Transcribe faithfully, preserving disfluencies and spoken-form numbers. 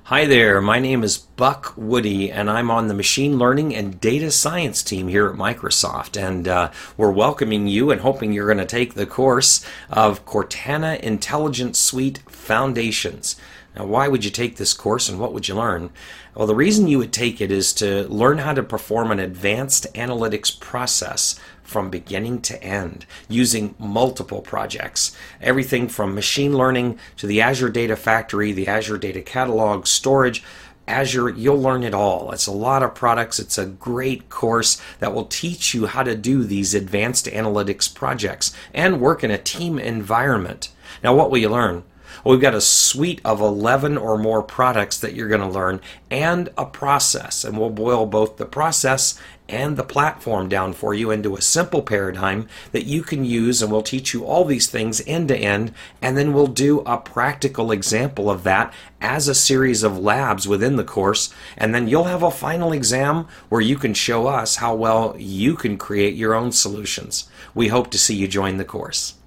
Hi there, my name is Buck Woody, and I'm on the machine learning and data science team here at Microsoft. And uh, we're welcoming you and hoping you're going to take the course of Cortana Intelligence Suite Foundations. Now, why would you take this course and what would you learn? Well, the reason you would take it is to learn how to perform an advanced analytics process from beginning to end using multiple projects. Everything from machine learning to the Azure Data Factory, the Azure Data Catalog, storage, Azure, you'll learn it all. It's a lot of products. It's a great course that will teach you how to do these advanced analytics projects and work in a team environment. Now, what will you learn? Well, we've got a suite of eleven or more products that you're going to learn and a process, and we'll boil both the process and the platform down for you into a simple paradigm that you can use, and we'll teach you all these things end to end, and then we'll do a practical example of that as a series of labs within the course, and then you'll have a final exam where you can show us how well you can create your own solutions. We hope to see you join the course.